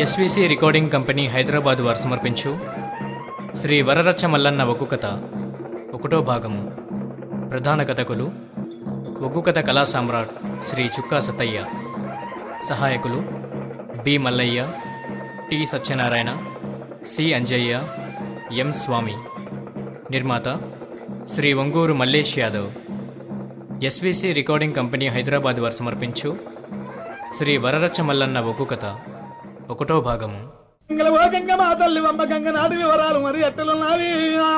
SVC recording company Hyderabad వారు సమర్పించు శ్రీ వరరచ్చ మల్లన్న ఒగ్గు కథ 1వ భాగము. ప్రధాన కథకులు ఒగ్గు కథ కళా సామ్రాట్ శ్రీ చుక్కా సత్తయ్య, సహాయకులు B Mallaiah, T Satyanarayana, C Anjaiah, M Swamy. నిర్మాత Shri Onguru Mallesh Yadav. SVC recording company Hyderabad వారు సమర్పించు శ్రీ వరరచ్చ మల్లన్న ఒగ్గు కథ 1వ భాగము. మా తల్లి అమ్మ గంగ నాటి వివరాలు మరి ఎట్టలున్నవి.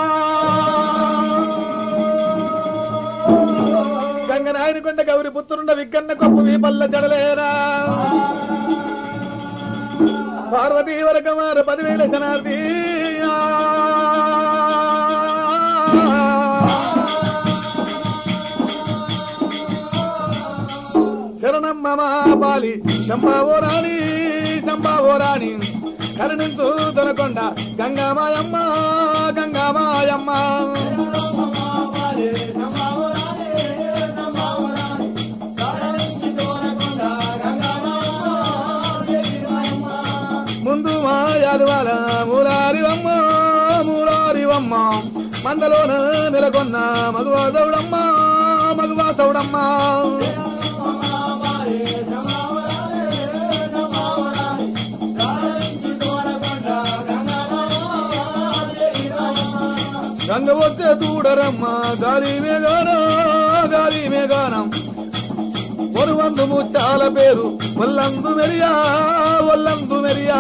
గంగ నాయని కొండ గౌరి పుత్రుండ విగ్గన్న కొప్పు వీపల్ల జడలేరా. పార్వతీ వరకమార 10,000 శనార్థి. శరణమ్మ మా పాలి చంపావోరాణి చంపావోరాణి కరుణించు దొరకొండ గంగామాయమ్మ గంగామాయమ్మ. ముందు మా యాదువాల మూలారివమ్మ మూలారివమ్మ మందలోన నెలకొన్న మగువా సౌడమ్మ మగువా సౌడమ్మ. గంగ వచ్చే దూడరమ్మ గాలి మేఘానం గాలి మేఘానం. ఒరువందు ముచ్చాల పేరు ఒల్లందు మెరియా ఒల్లందు మెరియా.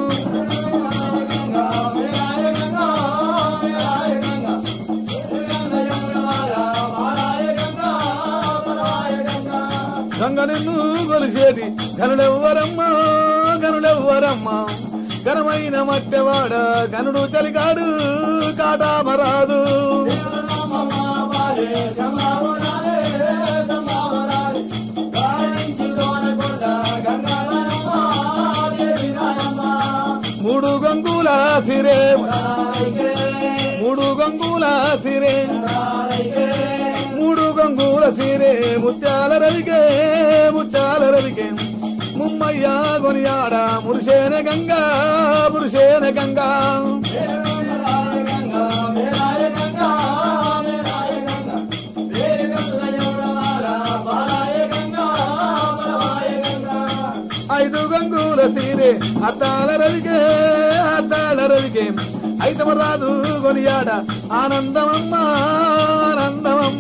గంగ నిన్ను కొలిసేది గనుడెవ్వరమ్మ గనుడెవ్వరమ్మ. ఘనమైన మట్టెవాడ గనుడు చలిగాడు కాటామరాదు. మూడు గంగుల సిరే మూడు గంగుల సిరే మూడు గంగుల సిరే ముత్యాల రవికే ముత్యాల రవికే. ముమ్మయ్య గొనియాడ మురుషేన గంగా మురుషేన గంగా. ఐదు గంగుల సీరే అద్దాల రవికే అద్దాల రవికే. ఐదమరాదు గొనియాడ ఆనందమమ్మ ఆనందమమ్మ.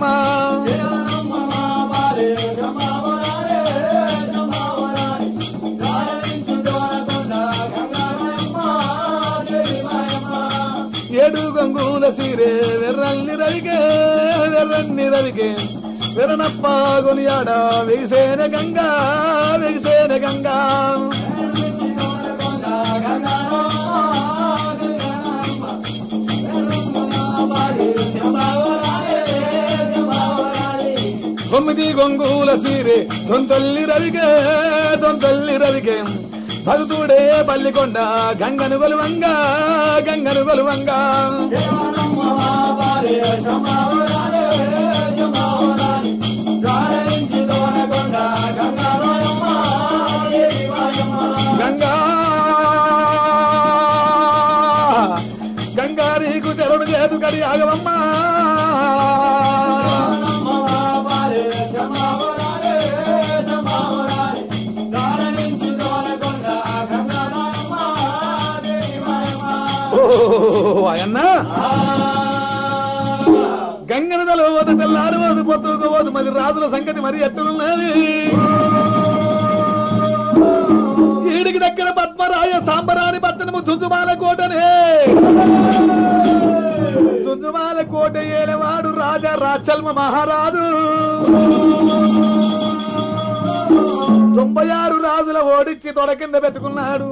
ఏడు గంగుల సీరే వెర్రన్ని రవికే వెర్రన్ని రవికే. వెరనప్ప గొనియాడ వెగిసేన గంగా వెగిసేన గంగా. తొమ్మిది గొంగుల సీరే దొంతల్లి రవికే దొంతల్లి రవికే. భగతుడే పల్లికొండ గంగను గొలువంగా గంగను గొలువంగా. గంగా గంగా నీకు తెరడు చేదు కడి ఆగవమ్మ. అన్న గంగన తలవద్దు తెల్లారవద్దు పొత్తుకోవద్దు మరి రాజుల సంగతి మరి ఎట్టున్నది. ఈడికి దగ్గర పద్మరాయ సాంబరాని పట్టణము చుంచుమాల కోటనే. చుంచుమాల కోట ఏలవాడు రాజా రాచల్మ మహారాజు. 96 రాజుల ఓడించి తొడ కింద పెట్టుకున్నాడు.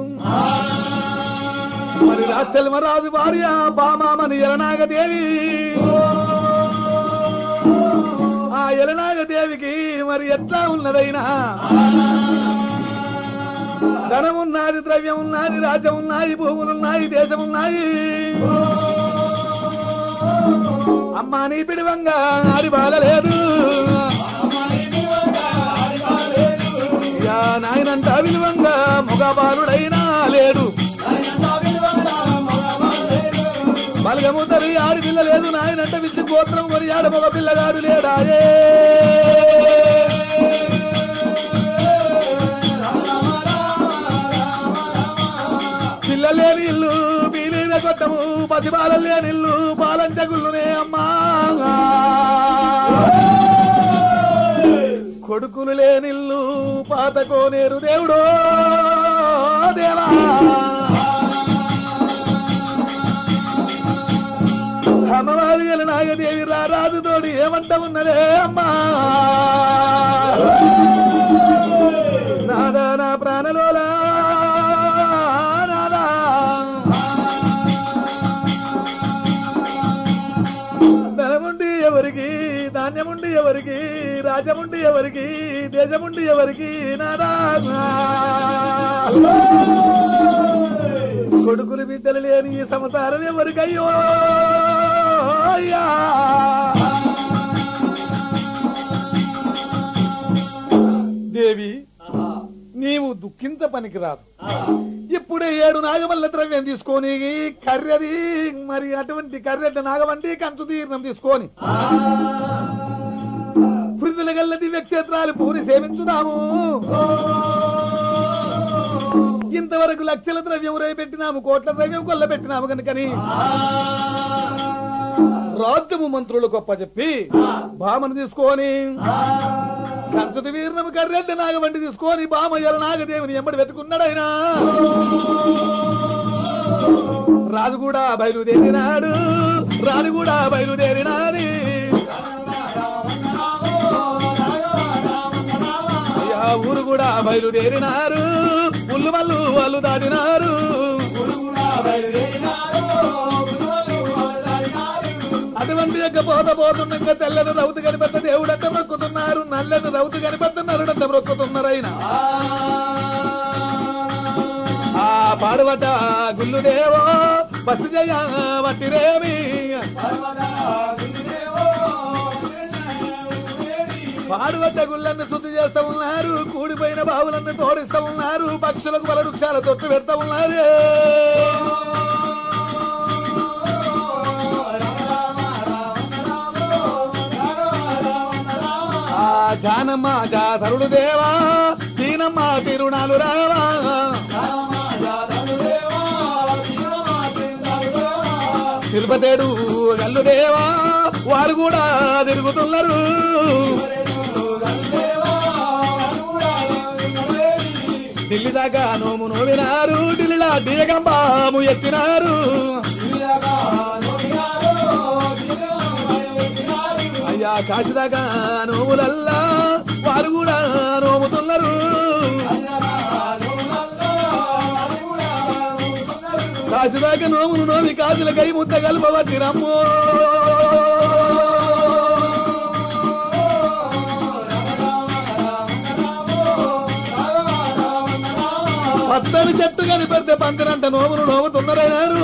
మరి రాచల్మరాజు భార్య బామామని ఎలనాగదేవి. ఆ ఎలనాగదేవికి మరి ఎట్లా ఉన్నదైనా ధనమున్నది ద్రవ్యం ఉన్నది రాజ్యం ఉన్నాయి భూములున్నాయి దేశమున్నాయి. అమ్మా నీ పిడివంగా ఆడి బాలలేదు. నాయనంతా విలువంగా మగబాలుడైనా లేడు. లేదు నాయనంట విచ్చి గోత్రం కొనియాడు మగ పిల్లగాడు లేడాయే పిల్లలేని ఇల్లు మీలీన కొట్టము పసిబాల లేని ఇల్లు పాలంచగుళ్ళునే అమ్మా కొడుకులు లేనిల్లు పాత కోనేరు దేవుడో దేవా అమ్మవారి గల నాగదేవి రాజుతోడి ఏమంట ఉన్నదే అమ్మా నాదా నా ప్రాణలోలా నాదా ధనముండి ఎవరికి ధాన్యముండి ఎవరికి రాజ్యముండి ఎవరికి దేశముండి ఎవరికి నాదా కొడుకులు బిడ్డలు లేని ఈ సంసారం ఎవరికయ్యో దేవి నీవు దుఃఖించ పనికిరాదు ఇప్పుడే 7 నాగమల్ల ద్రవ్యం తీసుకొని కర్రెది మరి అటువంటి కర్రెడ్డ నాగవంటి కంచు తీర్ణం తీసుకొని పృథుల గల్ల దివ్యక్షేత్రాలు పూరి సేవించుదాము ఇంతవరకు లక్షల ద్రవ్యం పెట్టినాము కోట్ల ద్రవ్యం కొల్ల పెట్టినాము కనుకని రాజ్యము మంత్రులు గొప్ప చెప్పి భామను తీసుకొని కంచది వీర్ణము కర్రెడ్డ నాగవంటి తీసుకొని బామయ్యల నాగదేవిని ఎంబడి వెతుకున్నాడు ఆయన రాజు కూడా బయలుదేరినాడు రాజు కూడా బయలుదేరినాది ఊరు కూడా బయలుదేరినారు ఉల్లు మల్లు వాళ్ళు దాటినారు అటువంటి యొక్క పోతుండగా తెల్లని రౌతు కనిపెట్ట దేవుడంతా మొక్కుతున్నారు నల్లని రౌతు కనిపెట్ట నరుడంతా మొక్కుతున్నారైనా ఆ పాడుబడ్డ గుల్లుదేవో బస్సు జయ వట్టిరేమి పాడుబడ్డ గుళ్ళన్ని శుద్ధి చేస్తా ఉన్నారు కూడిపోయిన బావులన్నీ తోడిస్తా ఉన్నారు పక్షులకు వల వృక్షాల తొట్టు పెడతా ఉన్నారు జానమ్మ జాతరుడు దేవా దీనమ్మ తిరుణాలు రావా తిరుపతేడు గల్లు దేవా వారు కూడా తిరుగుతున్నారు ఢిల్లీ దాకా నోము నోవినారు ఢిల్లీలా దిగంబాము ఎత్తినారు అయ్యా కాశీదాకా నోములల్లా వారు కూడా నోముతున్నారు కాశీదాకా నోములు నోమి కాశీల కై ముద్ద కలుపవచ్చి రమ్మో పచ్చని చెట్టు కనిపెడితే పందిరంట నోములు నోముతున్నారన్నారు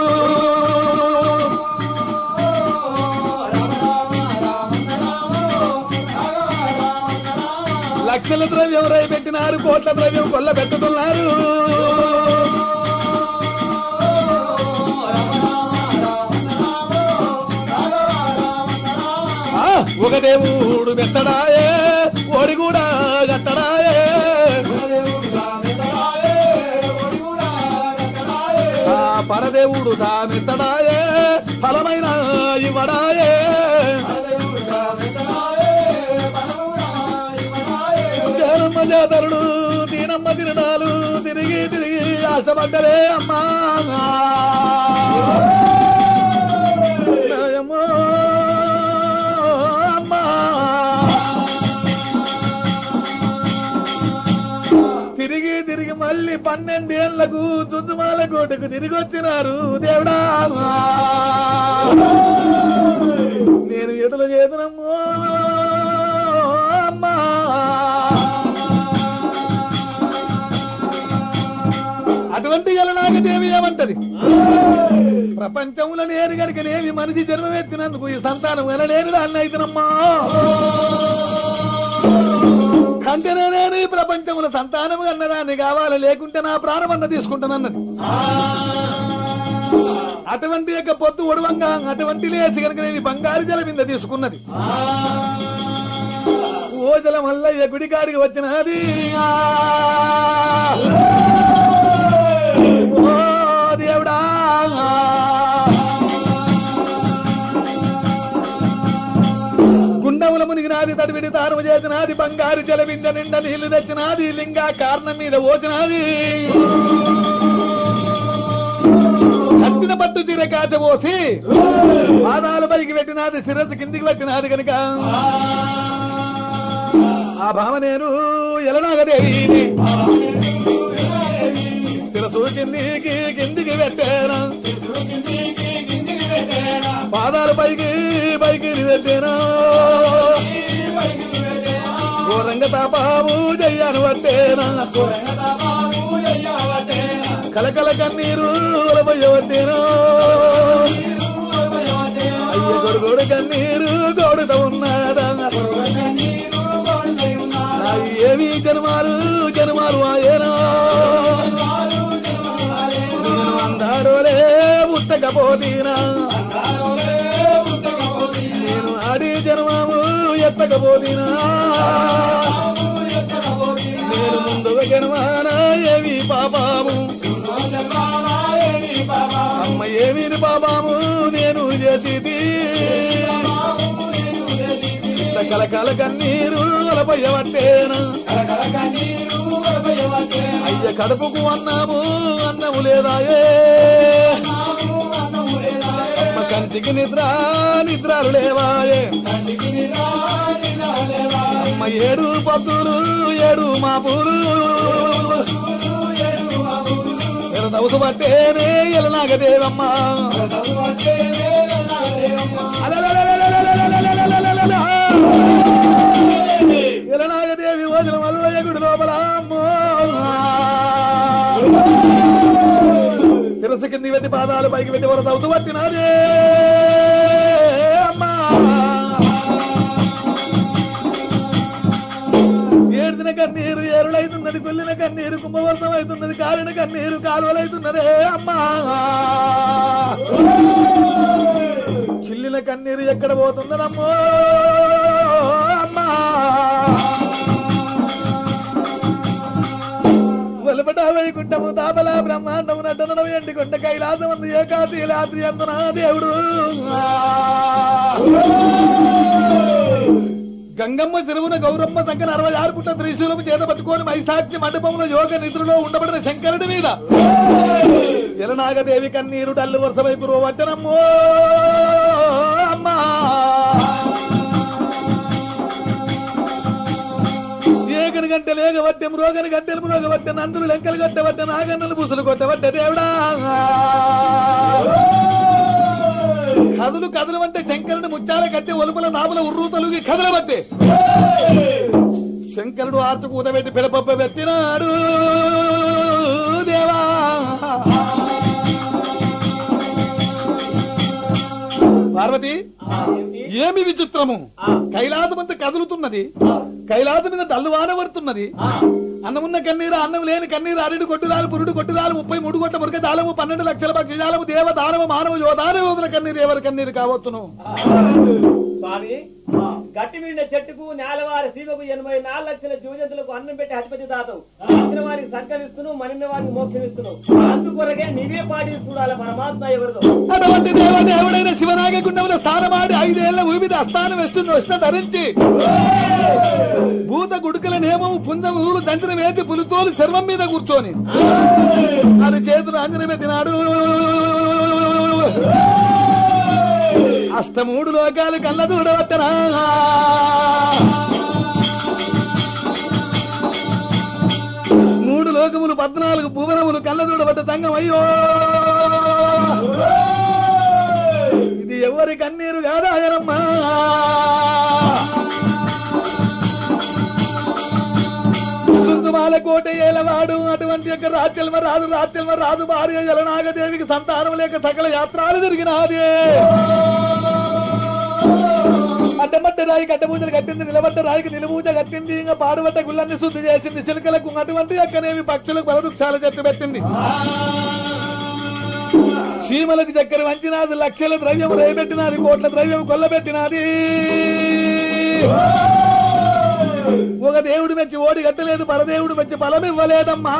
లక్షల ద్రవ్యం రై పెట్టినారు కోట్ల ద్రవ్యం కొల్ల పెట్టుతున్నారు ఒక దేవుడు మెత్తడాయే ఓడి కూడా గట్టడాయే పరదేవుడు తామెత్తడాయే ఫలమైన ఇవ్వడాయే జనమ్మ జాతరుడు దీనమ్మ తిరణాలు తిరిగి తిరిగి ఆశపడ్డలే అమ్మా అమ్మా తిరిగి తిరిగి మళ్ళీ 12 ఏళ్లకు చుద్దుమాల కోటకు తిరిగి వచ్చినారు దేవుడా నేను ఎదుల చేతనమ్మో అమ్మా అటువంటి నాగదేవి ఏమంటది ప్రపంచంలో నేను కనుక నేమి మనిషి జన్మమెత్తినందుకు ఈ సంతానం నేను దాన్ని అయితేనమ్మా కంటేనే నేను ఈ ప్రపంచంలో సంతానం అన్నదాన్ని కావాలి లేకుంటే నా ప్రాణమన్న తీసుకుంటానన్నది అటువంటి యొక్క పొద్దు ఒడవంగా అటువంటి లేచి కనుక నేను బంగారు జల మీద తీసుకున్నది. ఓ జలం మల్లయ్య గుడికాడికి వచ్చినది. ఓ దేవుడా గుండముల మునిగినాది, తడివిడి తారము చేసినది, బంగారు జల బింద నిండా నీళ్లు తెచ్చినది, లింగా కారణం మీద పోసినది. కట్టిన పట్టు చీర కాచబోసి పాదాల పైకి పెట్టినది, శిరస్సు కిందికి పెట్టినది కనుక ఆ భావ నేను ఎలనాగదేవిని శిరసు కిందికి పెట్టాను, పాదాల పైకి పెట్టాను. ఘోరంగ తాపాము జయ్యాను పట్టేనా, కలకల కన్నీరు వట్టేను. అయ్య గొడుగోడు కన్నీరు గోడుత ఉన్నాడా, ఏవి జన్మాలు ఆయనా. నేను అందారోలే ముట్టకపోతీనా, నేను ఆడి జన్మము ఎత్తకపోతీనా. నేను ముందుగా జన్మాన ఏమి పాపాము, అమ్మ ఏమి పాపాము నేను చేసి. కలకల కన్నీరు అలపయ్యబట్టేనా, అయ్య కడుపుకు అన్నము లేదాయే. అమ్మ కంటికి నిద్రలు లేవాయే. అమ్మ ఏడు పత్తులు ఏడు మాపులు నవ్వుతూ పట్టేనే ఎలనాగదేవమ్మ. ఎలనాగదేవి రోజుల మల్లయ్య గుడి లోపల శిరస్సు కింది పెట్టి పాదాలు పైకి పెట్టి వరకు అవుతూ పట్టినాదే అమ్మా. ఏడ్చిన కన్నీరు ఏరులైతున్నది, కొల్లిన కన్నీరు కుంభవర్షం అవుతున్నది, కాలిన కన్నీరు కాలువలైతున్నదే అమ్మా. చిల్లిన కన్నీరు ఎక్కడ పోతుందనమ్మో అమ్మా. వలపట వైకుంఠము తాపల బ్రహ్మాండము నటనడం ఎండికొండ కైలాసమందు ఏకాశి రాత్రి అందునా దేవుడు. గంగమ్మ చెరువున గౌరమ్మ సంఖ్య 66 పుట్ల త్రిశూలము చేత పట్టుకొని మైసాక్షి మండపంలో యోగ నిద్రలో ఉండబడిన శంకరుడి మీద ఎలనాగదేవి కన్నీరు డల్లు వరుస వైపు రోవట్టనమ్మో అమ్మా. ఏకని గంటె లేగబట్టే మృగని గంటెలు మృగబట్టే నందులు లెక్కలు కట్టబట్టే నాగన్నలు బుసులు కొట్టబట్టే దేవుడా. కదులు అంటే శంకరుడు ముచ్చాల కట్టి ఒలుపుల నాపుల ఉర్రు తొలుగి కదలబట్టే శంకరుడు ఆర్చు కూతబెట్టి పిడపప్ప పెట్టినాడు దేవా. పార్వతి ఏమి విచిత్రము, కైలాసమంతా కదులుతున్నది, కైలాసం మీద డల్లువాన పడుతున్నది. అన్నమున్న కన్నీరు అన్నం లేని కన్నీరు, అరిడు కొట్టురాలు పురుడు కొట్టురాలు 33 కోట్ల మురుగ జాలము 12 లక్షల భక్తిజాలము దేవ దానవ మానవ యోధాన యోధుల కన్నీరు ఎవరి కన్నీరు కావచ్చును. స్వామి గట్టి మీద చెట్టుకు నేలవారి సీమకు 84 లక్షల జీవజంతులకు అన్నం పెట్టి అధిపతి దాతవు, వచ్చిన వారికి సంకరిస్తున్నావు, మరిన్న వారికి మోక్షం ఇస్తున్నావు. అందుకొరకే నీవే పాటి చూడాలి పరమాత్మ ఎవరిదో. అటువంటి దేవదేవుడైన శివనాగకుండముల స్థానమాడి 5 ఏళ్ల ఊపిది అస్థానం వస్తున్న ధరించి భూత గుడుకల నేమము పుంజ ఊరు దండ్రిని వేసి పులితోలు శర్వం మీద కూర్చొని అది చేతులు అంజనం పెట్టినాడు. అష్టమూడు లోకాలు కళ్ళ దూడవట్టనా, 3 లోకములు 14 భువనములు కళ్ళ దూడబట్ట సంగం. అయ్యో ఇది ఎవరి కన్నీరు కాదాయనమ్మా. కుంకుమాల కోట ఏలవాడు అటువంటి యొక్క రాజ్యల్మ రాజు భార్య ఎలనాగదేవికి సంతానం లేక సకల యాత్రలు తిరిగినాది. అడ్డమట్ట రాయి కట్టబూజలు కట్టింది, నిలబడ్డ రాయికి నిలుబూజ కట్టింది, ఇంకా పాడుబట్ట గుళ్ళన్ని శుద్ధి చేసింది, చిలుకలకు అటువంటి అక్కనేవి పక్షులకు బలవృక్షాల చెట్టు పెట్టింది. చీమలకు చక్కెర వంచినాది, లక్షల ద్రవ్యం రేపెట్టినాది, కోట్ల ద్రవ్యం కొల్లబెట్టినాది. ఒక దేవుడు మెచ్చి ఓడి కట్టలేదు, పరదేవుడు మెచ్చి బలం ఇవ్వలేదమ్మా.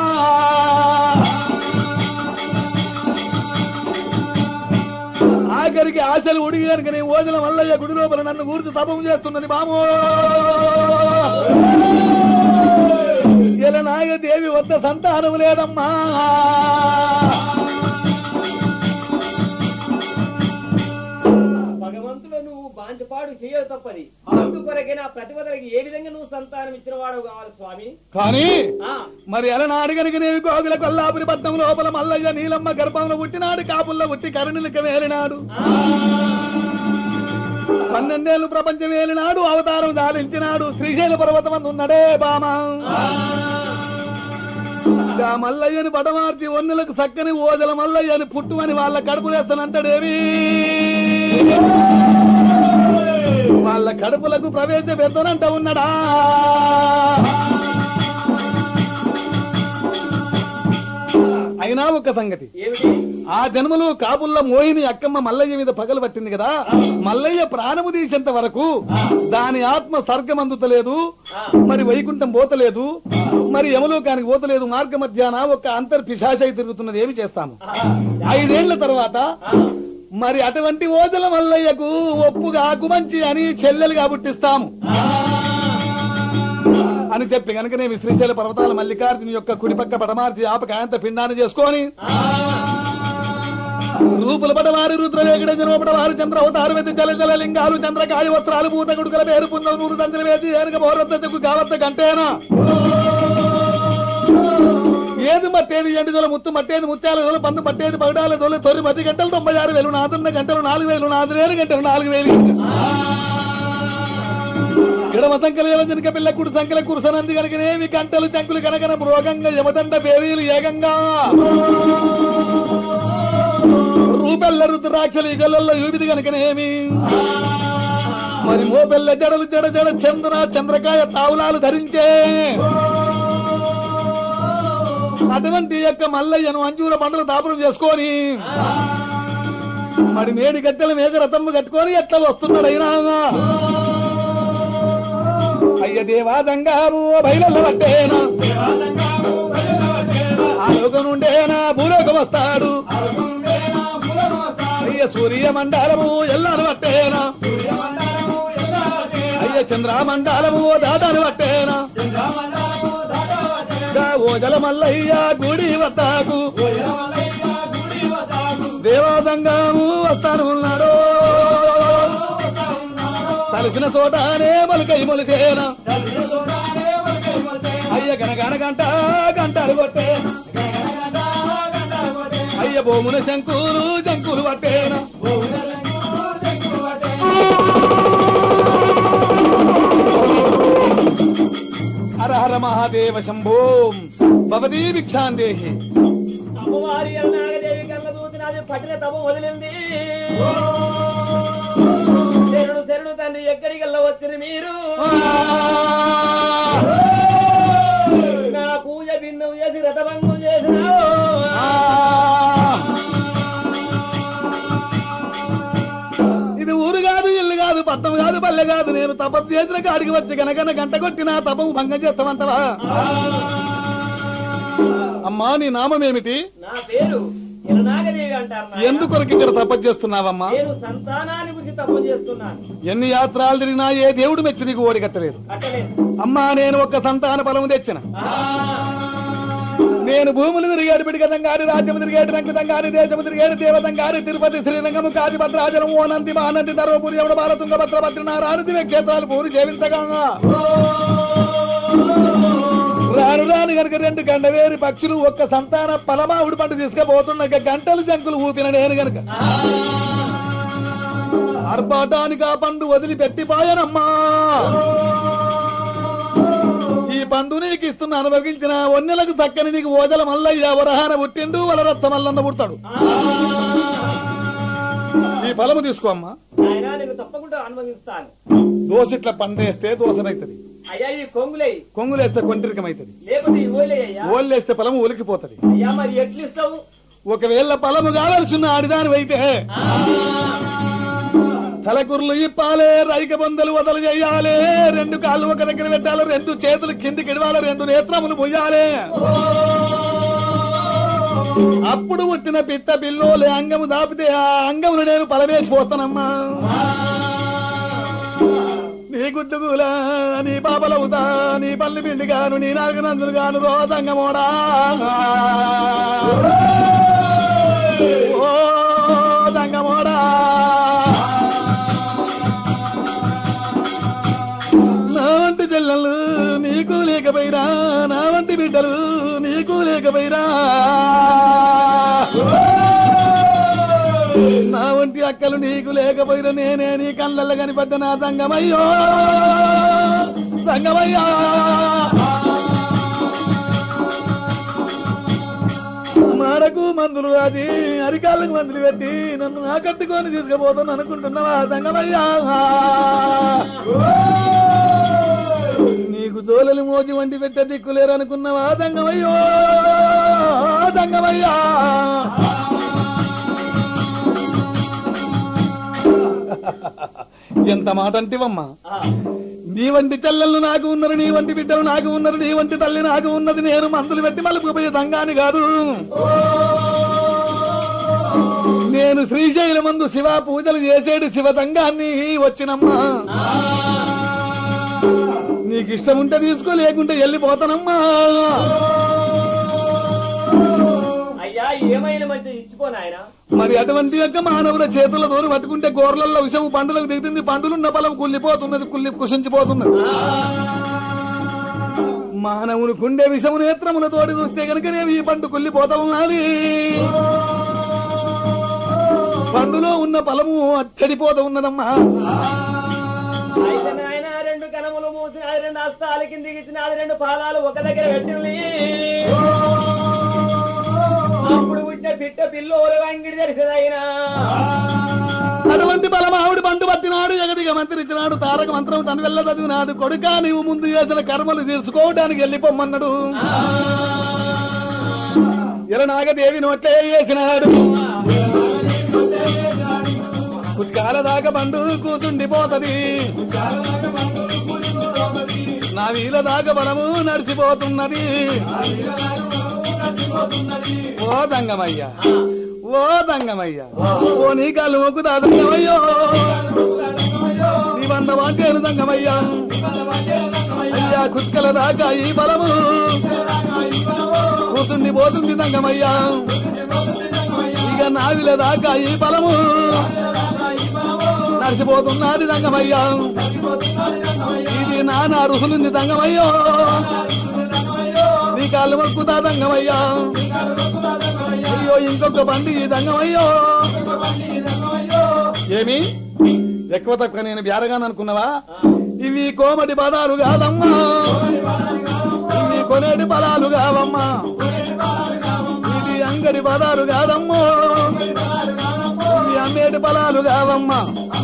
ఆఖరికి ఆశలు ఉడిగి కనుక నీ ఓజల మల్లయ్య గుడి లోపల నన్ను గుర్తు తపం చేస్తున్నది బామో. ఇలా నాగదేవి వద్ద సంతానం లేదమ్మా. భగవంతుడు నువ్వు బాంచపాడు చేయవు తప్పది. అందుకొరకే నా ప్రతిపదలకి ఏ విధంగా నువ్వు సంతానం ఇచ్చిన వాడు కావాలి స్వామి. కానీ మరి అలనాడు కనుక నేవి గోగుల కొల్లాపురి పట్నం లోపల మల్లయ్య నీలమ్మ గర్భంలో పుట్టినాడు, కాపుల్లో పుట్టి కరుణులకి వేలినాడు. 12 ఏళ్లు ప్రపంచం వేలినాడు, అవతారం దాలించినాడు. శ్రీశైల పర్వతం అందు ఉన్నాడే బామ. ఆ మల్లయ్యని పటమార్చి ఒన్నులకు సక్కని ఓజల మల్లయ్యని పుట్టుమని వాళ్ళ కడుపు వేస్తానంటాడేవి. వాళ్ళ కడుపులకు ప్రవేశపెడతానంట ఉన్నాడా. అయినా ఒక సంగతి, ఆ జన్మలో కాపుల్లో మోహిని అక్కమ్మ మల్లయ్య మీద పగలు పట్టింది కదా. మల్లయ్య ప్రాణము తీసేంత వరకు దాని ఆత్మ స్వర్గం అందుతలేదు, మరి వైకుంఠం పోతలేదు, మరి యమలోకానికి పోతలేదు. మార్గ మధ్యాహ్న ఒక అంతర్పిశాచై తిరుగుతున్నది. ఏమి చేస్తాము? 5 ఏళ్ల తర్వాత మరి అటువంటి ఓజల మల్లయ్యకు ఒప్పుగా ఆకుమంచి అని చెల్లెలుగా పుట్టిస్తాము అని చెప్పి కనుకనే శ్రీశైల పర్వతాల మల్లికార్జుని యొక్క కుడిపక్క పటమార్చి ఆపకాయంత పిండాన్ని చేసుకొని రూపుల పటవారి రుద్రవేగడ జనపడవారు చంద్ర అవతారు వెతి జల జల లింగాలు చంద్రకాయ వస్త్రాలు పూత గుడుకల పేరు పుందలు 100 దండలు వేసి ఏనుక బోరత్తకు గావత్త గంటేనా. ఏది మట్టేది ఎండుదల ముత్తు మట్టేది ముత్యాల దోలు పండు మట్టేది పగడాల దోలు తొలి 10 గంటలు 96,000 నాదున్న గంటలు 4,000 నాదులేని గంటలు 4,000. ఎడమ సంఖ్యల యువజనక పిల్ల కుడి సంఖ్యల కురుసనంది కనుకనేవి గంటలు చంకులు కనకన భోగంగా యమదండ పేరీలు ఏకంగా రూపెల్ల రుద్రాక్షలు ఇగలలో యూపిది కనుకనేమి మరి మోపెల్ల జడలు జడ జడ చంద్ర చంద్రకాయ తావులాలు ధరించే అటువంటి యొక్క మల్లయ్యను అంజూర పంటలు దాపురం చేసుకొని మరి మేడి గట్టెల మేఘ రథము కట్టుకొని ఎట్లా వస్తున్నాడైనా. అయ్య దేవాదంగాము బయలు పట్టేనా, ఆ లోకం నుండేనా భూలోకం వస్తాడు. అయ్య సూర్య మండలము ఎల్లాను పట్టేనా, అయ్య చంద్రమండలము దాదాను పట్టేనా. ఓజల మల్లయ్య గుడి వస్తాకు దేవాదంగాము వస్తాను ఉన్నాడు. తలసిన చోటనే మొలకై మొలిసేనా, అయ్య గనగన గంట గంటలు కొట్టే, అయ్య భూముల శంకులు శంకులు పట్టేనా. హర హర మహాదేవ శంభో భవదీ భిక్షాందేహి. అమ్మవారి నాగదేవి గంగ దూతినాది పట్టిన తపం వదిలింది. శరణు శరణు తండ్రి ఎక్కడికి వెళ్ళవచ్చును మీరు. నా పూజ భిన్నం చేసి రథభంగం చేసినావు. ఇది ఊరు కాదు, ఇల్లు కాదు, పట్టం కాదు, పల్లె కాదు. నేను తపస్సు చేసిన కాడికి వచ్చి గనగన గంట కొట్టిన తపము భంగం చేస్తామంటవా? అమ్మా నీ నామం ఏమిటి? నా పేరు నాగదేవి అంటారు. ఎందుకొరకు ఇక్కడ తపస్సు చేస్తున్నావమ్మా? నేను సంతానాన్ని గురించి తపం చేస్తున్నాను. ఎన్ని యాత్రలు తిరిగినా ఏ దేవుడు మెచ్చి నీకు ఓడి కట్టలేదు. అమ్మా నేను ఒక్క సంతాన ఫలము తెచ్చిన. నేను భూములు తిరిగాడు పిడిగతం గారి, రాజ్యము తిరిగాడు రంకితం గారి, దేశము తిరిగాడు దేవతం గారి, తిరుపతి శ్రీరంగము కాది భద్రాచలం ఓనంది మానంది ధర్మపురి ఎవడ బాల తుంగభద్ర భద్రనారాయణ దివ్య క్షేత్రాలు పూరి సేవించగా రాను రాను కనుక 2 గండవేరి పక్షులు ఒక్క సంతాన పలమావుడు పంట తీసుకుపోతున్న గంటలు జంకులు ఊపిన నేను గనుక ఆర్పాటానికి ఆ పండు వదిలిపెట్టిపోయానమ్మా. ఈ పండు నీకు ఇస్తున్న అనుభవించిన వన్నెలకు చక్కని నీకు ఓజల మల్లయ్య వరహాన పుట్టిండు, వలరత్త మల్లన్న పుడతాడు. ఈ ఫలము తీసుకో అమ్మా. తప్పకుండా అనుభవిస్తాను. దోసిట్ల పండేస్తే దోసనైతుంది, అయ్యా ఈ కొంగులే కొంగులేస్తే కొంటిరికమైతుంది, లేకపోతే ఓళ్ళేస్తే ఫలము ఒలికిపోతుంది. అయ్యా మరి ఎట్లు ఇస్తావు? ఒకవేళ ఫలము కావలసిన ఆడిదానివైతే తలకుర్లు ఇప్పాలే, రైక బొందలు వదలు చేయాలి, 2 కాళ్ళు ఒక దగ్గర పెట్టాలి, 2 చేతులు కిందికి ఇడవాలి, 2 నేత్రములు ముయ్యాలి. అప్పుడు పుట్టిన పిట్ట పిల్లోలే అంగము దాపితే ఆ అంగమును నేను పలవేసి పోస్తానమ్మా. నీ గుడ్డుగులా, నీ పాపలవుతా, నీ పల్లి పిండి గాను, నీ నాగనందులు గాను రోదంగమోడా. ఓ దంగమోడా, నా వంటి చెల్లెలు నీకు లేకపోయినా, నా వంటి బిడ్డలు నీకు లేకపోయినా, నా వంటి అక్కలు నీకు లేకపోయినా నేనే నీ కళ్ళల్లో కనిపడ్డ నా సంగమయ్యో సంగమయ్యా. మారకు మందులు అది అరికాళ్ళకు మందులు పెట్టి నన్ను ఆకట్టుకొని తీసుకుపోతాను అనుకుంటున్నావా సంగమయ్యా? నీకు జోలలు మోచి వంటి పెట్టే దిక్కులేరనుకున్నావా సంగమయ్యో సంగమయ్యా? ఎంత మాట అంటివమ్మా. నీ వంటి చెల్లెళ్ళు నాకు ఉన్నారు, నీ వంటి బిడ్డలు నాకు ఉన్నారు, నీ వంటి తల్లి నాకు ఉన్నది. నేను మందులు పెట్టి మలుపుకుపోయే దంగాని కాదు. నేను శ్రీశైలం మందు శివ పూజలు చేసేడు శివతంగాన్ని వచ్చినమ్మా. నీకు ఇష్టం ఉంటే తీసుకో, లేకుంటే వెళ్ళిపోతానమ్మా. అయ్యా ఏమైనా మంచి ఇచ్చిపోనాయన. మరి అటువంటి యొక్క మానవుల చేతుల దూరు పట్టుకుంటే గోర్లల్లో విషము పండులకు దిగుతుంది, పండులున్న బలం కుళ్ళిపోతున్నది, కుషించిపోతున్నది. మానవుని కుండే విషము నేత్రముల తోడి చూస్తే కనుకనే ఈ పండు కుళ్ళిపోతా ఉన్నది. పండులో ఉన్న ఫలము అచ్చడిపోతూ ఉన్నదమ్మా. అయితే నాయన 2 కణములు మూసి 2 హస్తాల కిందికి ఇచ్చిన 2 పాదాలు ఒక దగ్గర పెట్టింది. అప్పుడు పుట్టిన పిట్ట పిల్లోలు వంగిడి తెరిసదైనా అటువంటి బలమావుడి పండు పట్టినాడు, జగదిగా మంత్రించినాడు, తారక మంత్రం తన వెళ్ళ చదివినాడు. కొడుకా నీవు ముందు చేసిన కర్మలు తీర్చుకోవడానికి వెళ్ళిపోమ్మన్నాడు. ఎలనాగదేవి నోట్లే వేసినాడు. కుట్కాల దాకా బండు కూతుండిపోతది, నా వీల దాకా బలము నడిచిపోతున్నది. ఓ దంగమయ్యా, ఓ దంగమయ్యా, ఓ నీ కాళ్ళు మొక్కుతా దంగమయ్యో, నీ వంద వాంటేను దంగమయ్యా. అయ్యా కుక్కల దాకా ఈ బలము కూతుండి పోతుంది దంగమయ్యా. ఇక నావిల దాకా ఈ బలము నడిచిపోతున్నది దంగమయ్యా. ఇది నానా రుసులుంది దంగమయ్యో, నీ కాళ్ళు మొక్కుతా దంగమయ్యా. అయ్యో ఇంకొక బండి దంగమయ్యో. ఏమి ఎక్కువ తక్కువ నేను బేరగాను అనుకున్నావా? ఇవి కోమటి పదాలు కాదమ్మా, ఇవి కొనేటి పదాలు కావమ్మా, ఇది అంగడి పదాలు కాదమ్మో, ఇవి అమ్మేటి పదాలు కావమ్మా.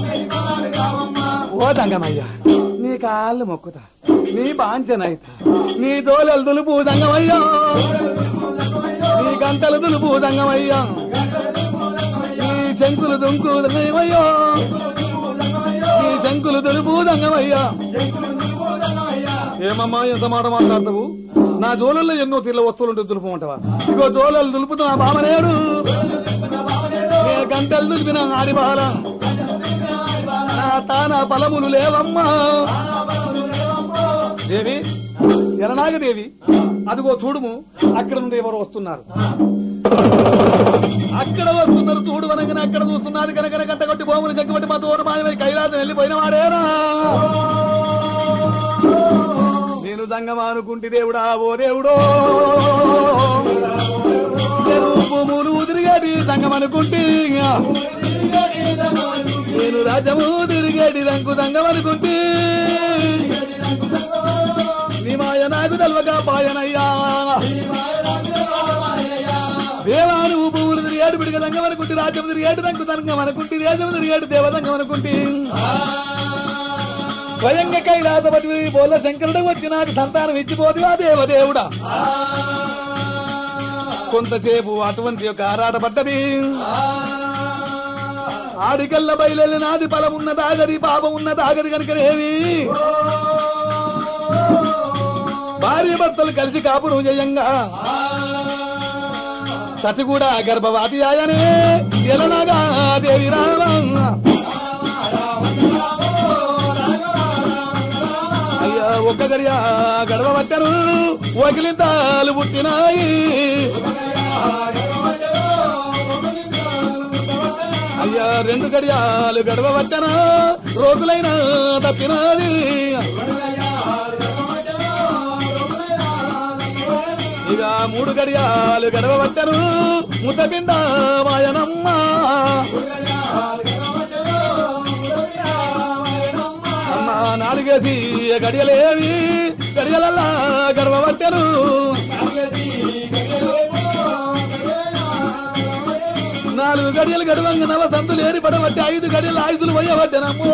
ఓ దంగమయ్యా, నీ కాళ్ళు మొక్కుతా, నీ బాంచనైతా, నీ దోలలు దులుపు దంగమయ్యా, నీ గంటలు దులుపు దంగమయ్యా, నీ శంకులు దుంకు దంగమయ్యో, నీ శంకులు దులుపు దంగమయ్యా. ఏమమ్మా ఎంత మాట మాట్లాడతావు? నా జోలల్లో ఎన్నో తీర్ల వస్తువులుంటే దులుపమంటావా? ఇగో జోలలు దులుపుతున్నా బామనేడు, నేను గంటలు దులిపిన ఆడిబాల, నా తాన ఫలములు లేవమ్మా. దేవి ఎలనాగదేవి, అదిగో చూడుము, అక్కడ నుండి ఎవరు వస్తున్నారు, అక్కడ వస్తున్నారు చూడు అనగానే అక్కడ చూస్తున్నారు. కనుక గంట కొట్టి భూములు జగ్గుబట్టి మా తోడు మాయమై కైలాసం వెళ్ళిపోయిన వాడేనా? నేను దంగమా అనుకుంటే దేవుడా, ఓ దేవుడో, భూములు తిరిగేటి దంగం అనుకుంటే, నేను రాజము తిరిగేటి రంగు దంగం అనుకుంటే, నీ మాయ నాకు తెలవగా పాయనయ్యా. దేవాను భూములు తిరిగేడు పిడిగ దంగం అనుకుంటే, రాజ్యం తిరిగేడు రంగు దంగం అనుకుంటే, దేశం తిరిగేడు దేవదంగం అనుకుంటే, స్వయంగా కైలాసపతి బోల శంకరుడు వచ్చి నాకు సంతానం ఇచ్చిపోతువా దేవదేవుడా? కొంతసేపు అటువంటి యొక్క ఆరాట పడ్డది. ఆడికల్ల బయలు నాది బలం ఉన్న దాగది పాపం ఉన్న దాగది కనుకనేవి భార్య భర్తలు కలిసి కాపురం చేయంగా సతి కూడా గర్భవతి ఆయనే ఎలనగా దేవి రామ అయ్యా ఒక్క గడియా గర్భవచ్చను వకిలింతాలు పుట్టినాయి. అయ్యా 2 గడియాలు గడవవచ్చనా రోజులైనా తప్పినది. ఇక 3 గడియాలు గడవవచ్చను ముద్దపిండ మాయనమ్మ. అమ్మ 4 గడియలేవి గడియలల్లా గడవవచ్చను. 4 గడియలు గడవంగా నవ సంతులు ఏరి పడబట్టి 5 గడియలు ఆయుధులు పోయవచ్చనమ్మో.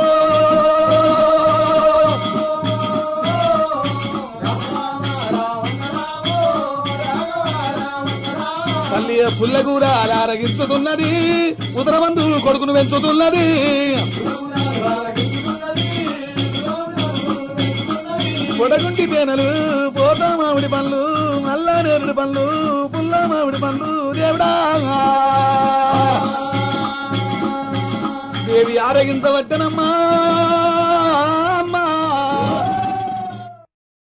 తల్లి పుల్లగూర అరగించుతున్నది, ఉదరమందు కొడుకును పెంచుతున్నది. పొడగుంటి తేనెలు పోతా మామిడి పండ్లు నల్ల నేరుడు పండ్లు పుల్ల మామిడి పండ్లు దేవుడా దేవి ఆరగించవచ్చనమ్మా.